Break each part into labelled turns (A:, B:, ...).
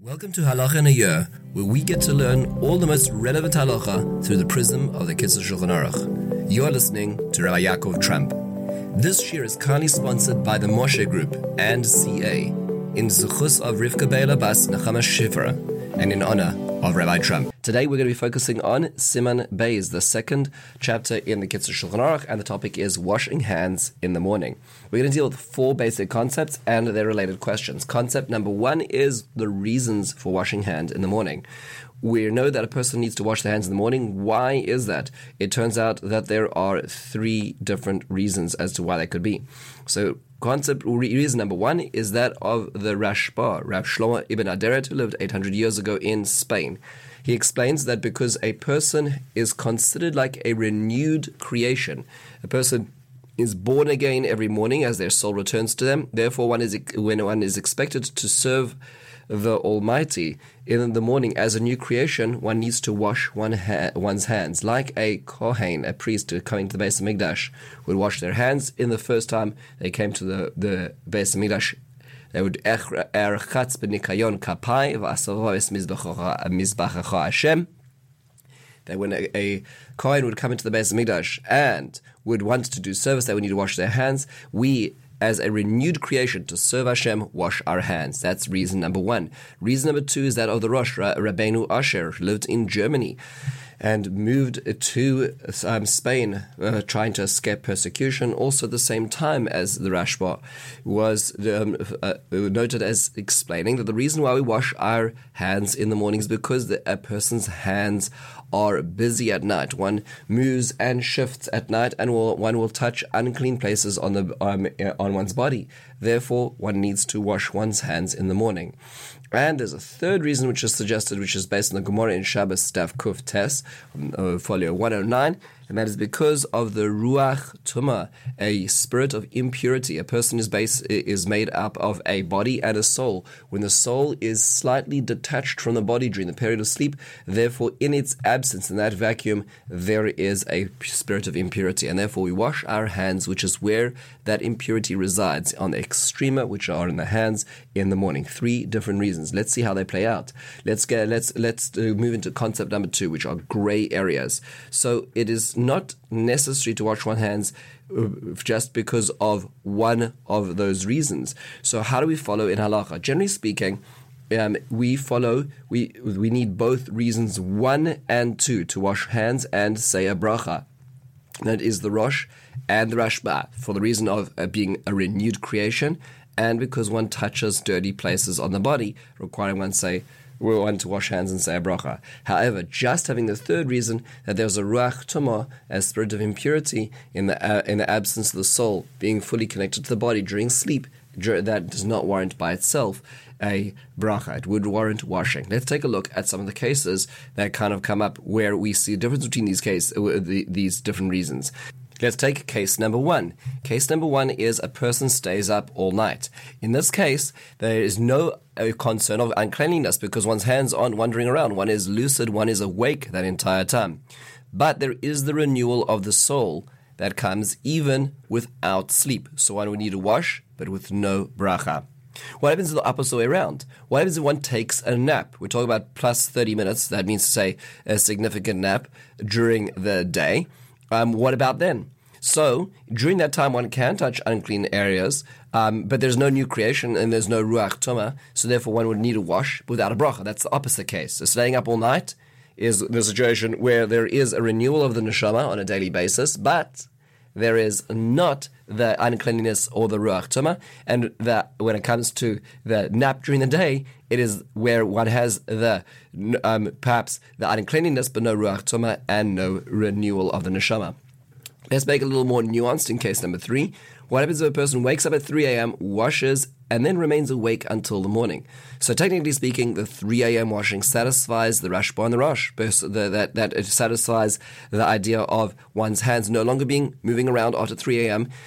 A: Welcome to Halacha in a Year, where we get to learn all the most relevant halacha through the prism of the Kitzur Shulchan Aruch. You are listening to Rabbi Yaakov Trump. This year is kindly sponsored by the Moshe Group and CA, in Zuchus of Rivka Beila Bas Nechama Shifra, and in honor of Rabbi Trump. Today we're going to be focusing on Siman Beis, the second chapter in the Kitzur Shulchan Aruch, and the topic is washing hands in the morning. We're going to deal with four basic concepts and their related questions. Concept number one is the reasons for washing hands in the morning. We know that a person needs to wash their hands in the morning. Why is that? It turns out that there are three different reasons as to why that could be. So reason number one is that of the Rashba, Rav Shlomo ibn Aderet, who lived 800 years ago in Spain. He explains that because a person is considered like a renewed creation, a person is born again every morning as their soul returns to them. Therefore, when one is expected to serve the Almighty in the morning as a new creation, one needs to wash one's hands. Like a Kohen, a priest coming to the Beis Hamikdash, would wash their hands in the first time they came to the Beis Hamikdash. They would erchatz b'nikayon kapai v'asavo es mizbachacha Hashem. That when a Kohen would come into the Beis Hamikdash and would want to do service, they would need to wash their hands. We, as a renewed creation to serve Hashem, wash our hands. That's reason number one. Reason number two is that of the Rosh, Rabbeinu Asher, who lived in Germany and moved to Spain, trying to escape persecution. Also at the same time as the Rashba was noted as explaining that the reason why we wash our hands in the morning is because a person's hands are busy at night. One moves and shifts at night, and one will touch unclean places on one's body. Therefore, one needs to wash one's hands in the morning. And there's a third reason which is suggested, which is based on the Gemara in Shabbos Daf Kuf Tes, folio 109, and that is because of the Ruach Tumah, a spirit of impurity. A person is made up of a body and a soul. When the soul is slightly detached from the body during the period of sleep, therefore in its absence, in that vacuum, there is a spirit of impurity. And therefore we wash our hands, which is where that impurity resides, on the extrema, which are in the hands, in the morning. Three different reasons. Let's see how they play out. Let's move into concept number two, which are gray areas. So it is not necessary to wash one's hands just because of one of those reasons. So how do we follow in halacha? Generally speaking, we need both reasons 1 and 2 to wash hands and say a bracha. That is the Rosh and the Rashba, for the reason of being a renewed creation, and because one touches dirty places on the body, requiring one to wash hands and say a bracha. However, just having the third reason, that there's a ruach tumah, a spirit of impurity, in the absence of the soul, being fully connected to the body during sleep, that does not warrant by itself a bracha. It would warrant washing. Let's take a look at some of the cases that kind of come up where we see a difference between these different reasons. Let's take case number one. Case number one is a person stays up all night. In this case, there is no concern of uncleanliness because one's hands aren't wandering around. One is lucid, one is awake that entire time. But there is the renewal of the soul that comes even without sleep. So one would need to wash, but with no bracha. What happens the opposite way around? What happens if one takes a nap? We're talking about plus 30 minutes. That means to say a significant nap during the day. What about then? So, during that time, one can touch unclean areas, but there's no new creation and there's no Ruach Tumah, so therefore one would need to wash without a bracha. That's the opposite case. So, staying up all night is the situation where there is a renewal of the neshama on a daily basis, but there is not the uncleanliness or the Ruach Tumah, and that when it comes to the nap during the day, it is where one has the perhaps the uncleanliness, but no Ruach Tumah and no renewal of the neshama. Let's make it a little more nuanced in case number 3. What happens if a person wakes up at 3 a.m., washes, and then remains awake until the morning? So technically speaking, the 3 a.m. washing satisfies the Rashba and the Rosh. That it satisfies the idea of one's hands no longer moving around after 3 a.m.,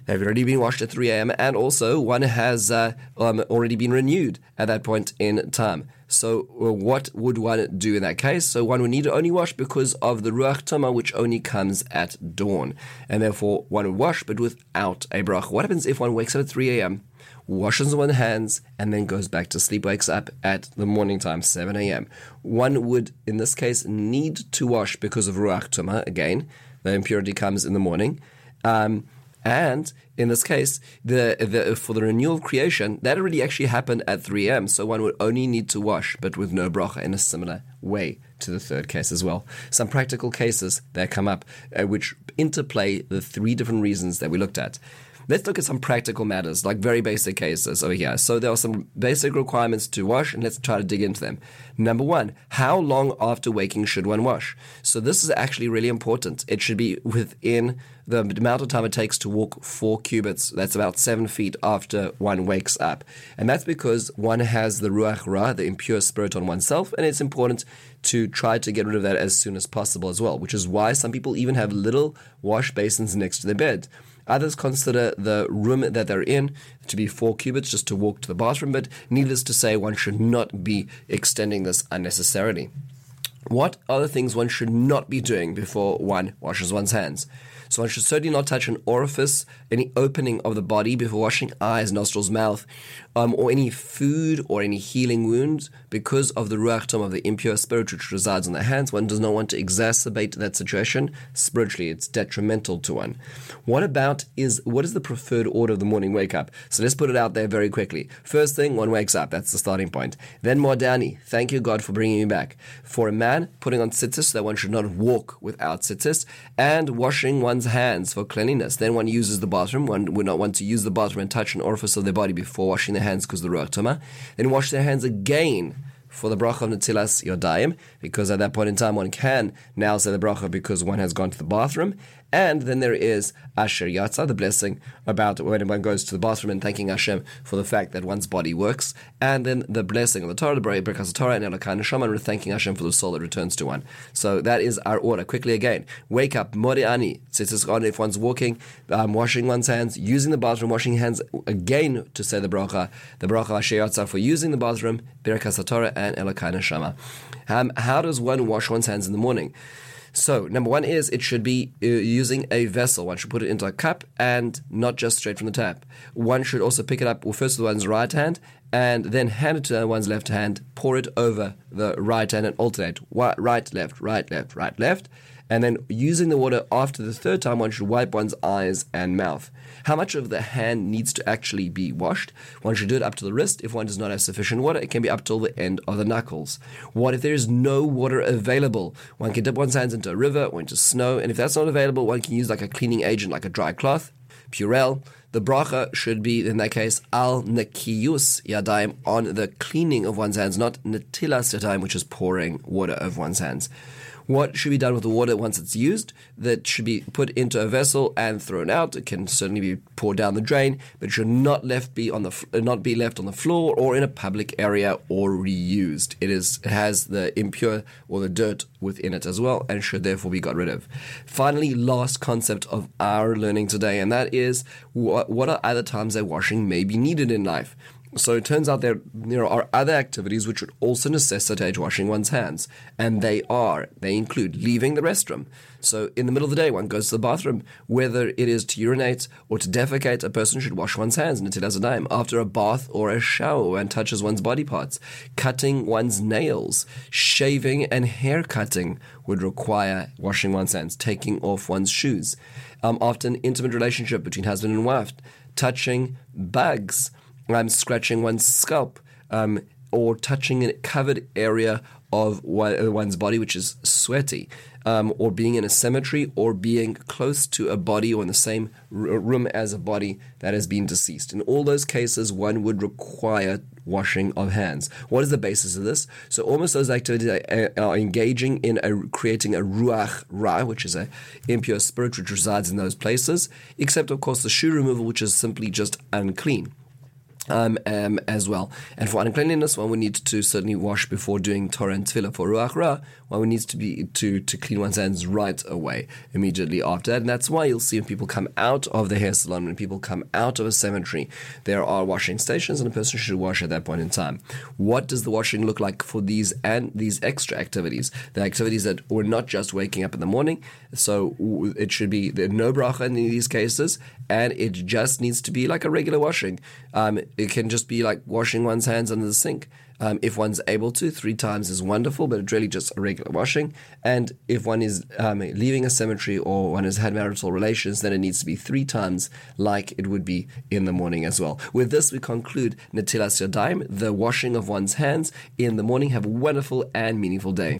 A: they've already been washed at 3 a.m. and also one has already been renewed at that point in time. So what would one do in that case? So one would need to only wash because of the Ruach Tumah, which only comes at dawn. And therefore one would wash, but without a bracha. What happens if one wakes up at 3 a.m., washes one's hands, and then goes back to sleep, wakes up at the morning time, 7 a.m.? One would, in this case, need to wash because of Ruach Tumah. Again, the impurity comes in the morning. And in this case, for the renewal of creation, that already actually happened at 3 a.m. So one would only need to wash, but with no bracha, in a similar way to the third case as well. Some practical cases that come up, which interplay the three different reasons that we looked at. Let's look at some practical matters, like very basic cases over here. So there are some basic requirements to wash, and let's try to dig into them. Number one, how long after waking should one wash? So this is actually really important. It should be within the amount of time it takes to walk 4 cubits. That's about 7 feet after one wakes up. And that's because one has the Ruach Ra, the impure spirit, on oneself, and it's important to try to get rid of that as soon as possible as well, which is why some people even have little wash basins next to their bed. Others consider the room that they're in to be 4 cubits just to walk to the bathroom, but needless to say, one should not be extending this unnecessarily. What are the things one should not be doing before one washes one's hands? So one should certainly not touch an orifice, any opening of the body before washing eyes, nostrils, mouth, or any food or any healing wounds because of the Ruach Tumah, of the impure spirit which resides on the hands. One does not want to exacerbate that situation. Spiritually, it's detrimental to one. What is the preferred order of the morning wake up? So let's put it out there very quickly. First thing, one wakes up. That's the starting point. Then Modani, thank you God for bringing me back. For a man, putting on tzitzis, so that one should not walk without tzitzis, and washing one's hands for cleanliness. Then one uses the bathroom. One would not want to use the bathroom and touch an orifice of their body before washing their hands because of the Ruach Tumah. Then wash their hands again for the bracha of Netilas Yodayim, because at that point in time one can now say the bracha because one has gone to the bathroom. And then there is Asher Yatza, the blessing about when one goes to the bathroom and thanking Hashem for the fact that one's body works. And then the blessing of the Torah, the Birkas Torah, and Elokai Neshama, and thanking Hashem for the soul that returns to one. So that is our order. Quickly again, wake up, Mori'ani, tzitzis on if one's walking, washing one's hands, using the bathroom, washing hands again to say the bracha Asher Yatza for using the bathroom, Birkas Torah, and Elokai Neshama. How does one wash one's hands in the morning? So, number one is it should be using a vessel. One should put it into a cup and not just straight from the tap. One should also pick it up first with one's right hand and then hand it to one's left hand, pour it over the right hand and alternate. Right, left, right, left, right, left. And then using the water after the third time, one should wipe one's eyes and mouth. How much of the hand needs to actually be washed? One should do it up to the wrist. If one does not have sufficient water, it can be up till the end of the knuckles. What if there is no water available? One can dip one's hands into a river or into snow, and if that's not available, one can use like a cleaning agent, like a dry cloth, Purell. The bracha should be, in that case, al nekiyus yadayim, on the cleaning of one's hands, not netilas yadayim, which is pouring water over one's hands. What should be done with the water once it's used? That should be put into a vessel and thrown out. It can certainly be poured down the drain, but it should not be left on the floor or in a public area or reused. It has the impure or the dirt within it as well and should therefore be got rid of. Finally, last concept of our learning today, and that is what are other times that washing may be needed in life. So it turns out there are other activities which would also necessitate washing one's hands. And they include leaving the restroom. So in the middle of the day, one goes to the bathroom. Whether it is to urinate or to defecate, a person should wash one's hands netilas yadayim. After a bath or a shower, one touches one's body parts. Cutting one's nails, shaving and hair cutting would require washing one's hands. Taking off one's shoes. After an intimate relationship between husband and wife, touching bugs, scratching one's scalp, or touching a covered area of one's body which is sweaty, or being in a cemetery, or being close to a body or in the same room as a body that has been deceased. In all those cases, one would require washing of hands. What is the basis of this? So almost those activities are engaging in creating a Ruach Ra, which is an impure spirit which resides in those places, except of course the shoe removal, which is simply just unclean. as well. And for uncleanliness, one would need to certainly wash before doing Torah and Tefillah. For Ruach Ra, one would need to be to clean one's hands right away, immediately after. And that's why you'll see when people come out of the hair salon, when people come out of a cemetery, there are washing stations, and a person should wash at that point in time. What does the washing look like for these extra activities? The activities that were not just waking up in the morning, so it should be no bracha in these cases, and it just needs to be like a regular washing. It can just be like washing one's hands under the sink. If one's able to, 3 times is wonderful, but it's really just a regular washing. And if one is leaving a cemetery or one has had marital relations, then it needs to be 3 times like it would be in the morning as well. With this, we conclude Netilas Yadayim, the washing of one's hands in the morning. Have a wonderful and meaningful day.